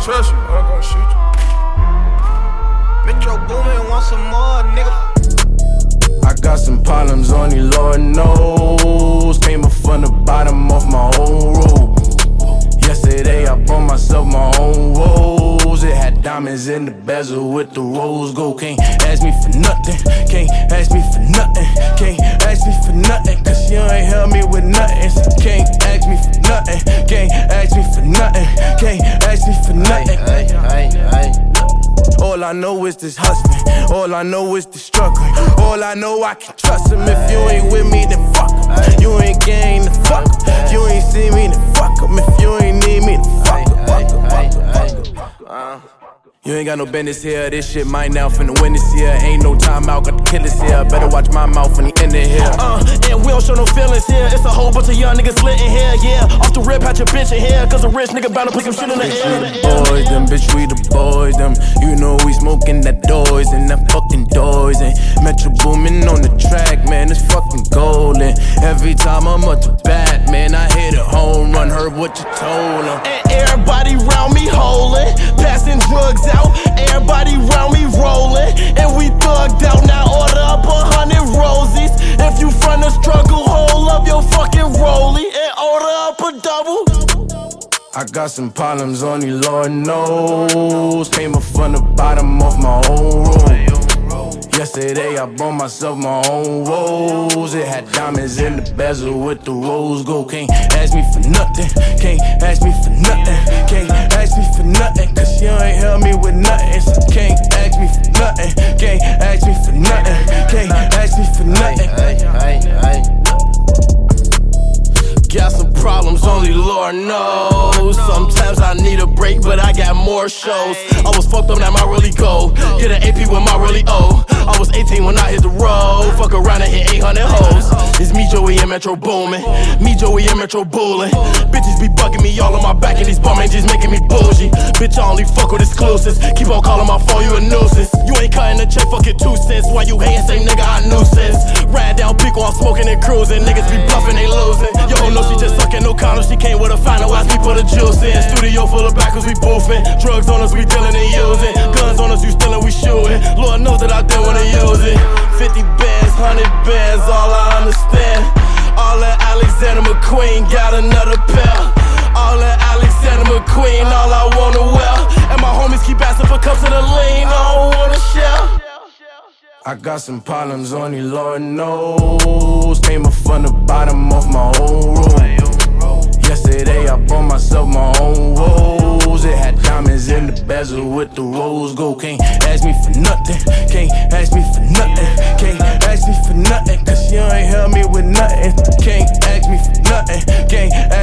trust you, I'm gon' shoot you. Metro Boomin want some more, nigga. I got some problems, only Lord knows. Came up from the bottom of my own road. Yesterday I bought myself my own rose. It had diamonds in the bezel with the rose gold. Can't ask me for nothing, can't ask me for nothing, can't ask me for nothing, cause you ain't help me with nothing. So can't ask me for nothing, can't ask me for nothing, can't ask me for nothing. All I know is this hustling, all I know is the struggling. All I know I can trust him. If you ain't with me, then fuck him. You ain't gang, then fuck him. You ain't see me, then fuck him. If you ain't need me, then fuck him. You ain't got no business here, this shit mine now, finna win this here. Ain't no time out, got the killers here. Better watch my mouth when he in the here. And we don't show no feelings here. It's a whole bunch of young niggas lit in here, yeah. Off the rip, had your bitch in here, cause a rich nigga bound to put some shit in the air. Boys, them bitch, we the boys, them. You know we smoking that doors and that fucking doors. And Metro Boomin on the track, man, it's fucking golden. Every time I'm up to bat, man, I hit a home run. Heard what you told him. And everybody round me holding, passing drugs out. Everybody round me rolling, and we thugged out. Now order up 100 rosies. If you from the struggle, hold up your fucking rollie and order up a double. I got some problems, only Lord knows. Came up from the bottom of my own road. Yesterday I bought myself my own rose. It had diamonds in the bezel with the rose gold. Can't ask me for nothing, can't ask me for nothing, can't ask me for nothing, cause you ain't help me with nothing. So can't ask me for nothing, can't ask me for nothing, can't ask me for nothing. Got some problems, only Lord knows. Sometimes I need a break, but I got more shows. I was fucked up, now my really go. Get an AP with my really O. I was 18 when I hit the road. Fuck around and hit 800 hoes. It's me, Joey, and Metro Boomin. Me, Joey, and Metro Bullin. Bitches be bugging me all on my back, and these bum ain't just making me bougie. Bitch, I only fuck with exclusives. Keep on calling my phone, you a nuisance. You ain't cutting the check, fuck it 2 cents. Why you hating, say nigga, I nuisance. Ride down Pico, I'm smoking and cruising. Niggas be bluffing, they losing. Yo, no, she just sucking, no condom. She came with a final, watch me put a juice in. Studio full of backers, we boofing. Drugs on us, we dealing and using. Guns on us, you stealing, we shooting. Lord knows that I didn't wanna use it. 50 bands, 100 bands, all I understand. All that Alexander McQueen got another pair. All that Alexander McQueen, all I wanna wear. And my homies keep asking for cups of the lean, I don't wanna share. I got some problems, only Lord knows. Came up from the bottom of my own road. Yesterday I bought myself my own rose. It had diamonds in the bezel with the rose gold. Can't ask me for nothing, can't ask me for nothing, can't ask me for nothing, cause you ain't help me with nothing. Can't ask me for nothing, can't